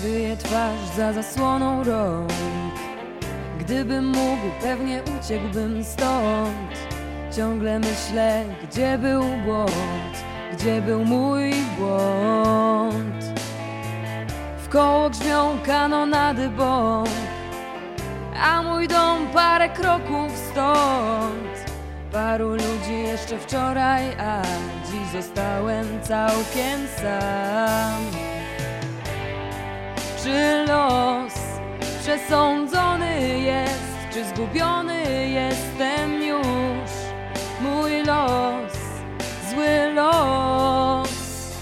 kryje twarz za zasłoną rąk. Gdybym mógł, pewnie uciekłbym stąd. Ciągle myślę, gdzie był błąd, gdzie był mój błąd. Wkoło grzmią kanonady bomb, a mój dom parę kroków stąd. Paru ludzi jeszcze wczoraj, a dziś zostałem całkiem sam. Czy los przesądzony jest, czy zgubiony jestem już? Mój los, zły los.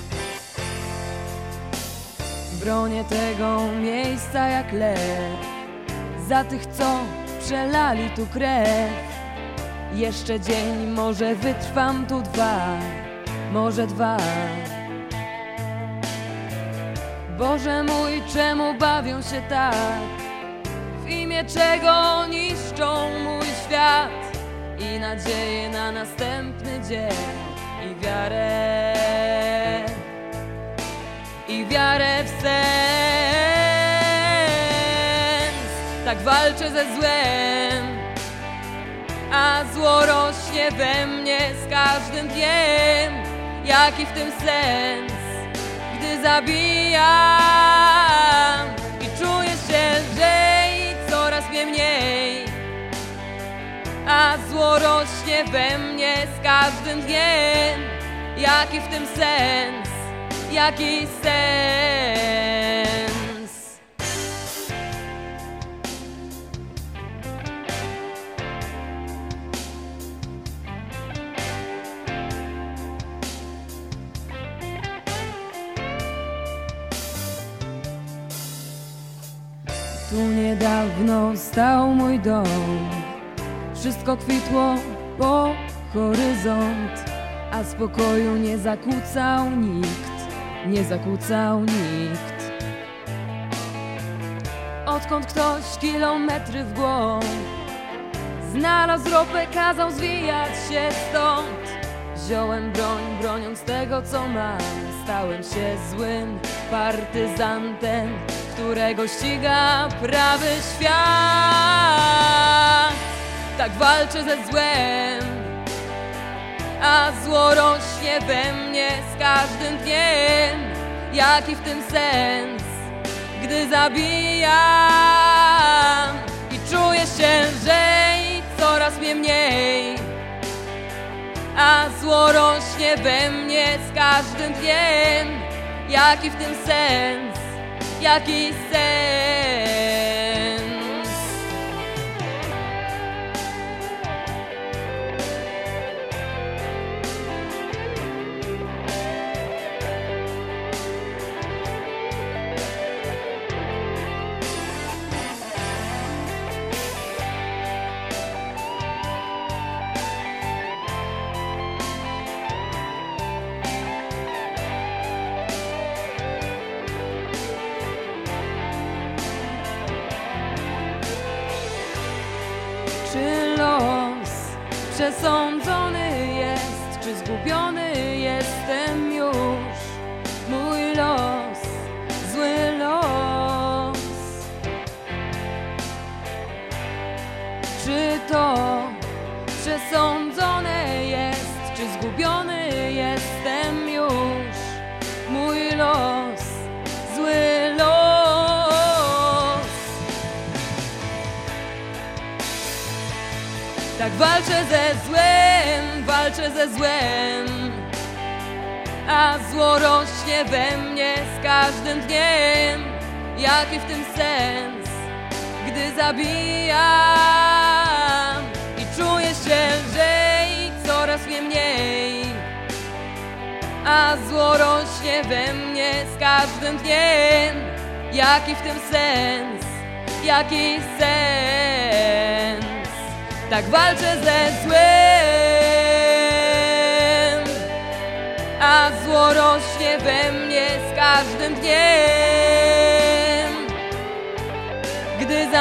Bronię tego miejsca jak lew, za tych, co przelali tu krew. Jeszcze dzień, może wytrwam tu może dwa. Boże mój, czemu bawią się tak? W imię czego niszczą mój świat i nadzieję na następny dzień i wiarę w sens. Tak walczę ze złem, a zło rośnie we mnie z każdym dniem. Jaki w tym sens, gdy zabijam i czuję się lżej, coraz mnie mniej, a zło rośnie we mnie z każdym dniem. Jaki w tym sens, jaki sens? Tu niedawno stał mój dom, wszystko kwitło po horyzont, a spokoju nie zakłócał nikt. Odkąd ktoś kilometry w głąb znalazł ropę, kazał zwijać się stąd. Wziąłem broń, broniąc tego, co mam. Stałem się złym partyzantem, którego ściga prawy świat. Tak walczę ze złem, a zło rośnie we mnie z każdym dniem. Jaki w tym sens, gdy zabijam i czuję się lżej, coraz mnie mniej, a zło rośnie we mnie z każdym dniem. Jaki w tym sens, jaki sens? Czy los przesądzony jest, czy zgubiony jestem już? Mój los, zły los. Czy to przesądzone jest, czy zgubiony jestem już? Mój los, zły los. Tak walczę ze złem, a zło rośnie we mnie z każdym dniem. Jaki w tym sens, gdy zabijam i czuję się lżej, coraz mnie mniej, a zło rośnie we mnie z każdym dniem. Jaki w tym sens, jaki sens? Tak walczę ze złem, a zło rośnie we mnie z każdym dniem. Gdy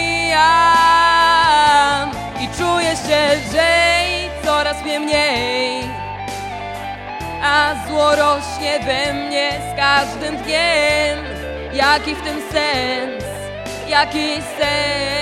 zabijam i czuję się lżej, coraz mnie mniej, a zło rośnie we mnie z każdym dniem. Jaki w tym sens? Jaki sens?